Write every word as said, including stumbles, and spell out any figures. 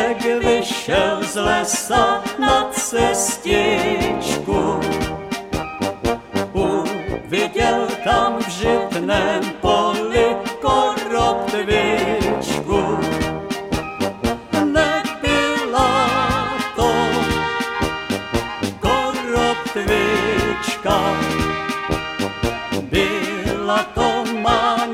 Koníček vyšel z lesa na cestičku, uviděl tam v žitném poli koroptvičku. Nebyla to koroptvička, byla to má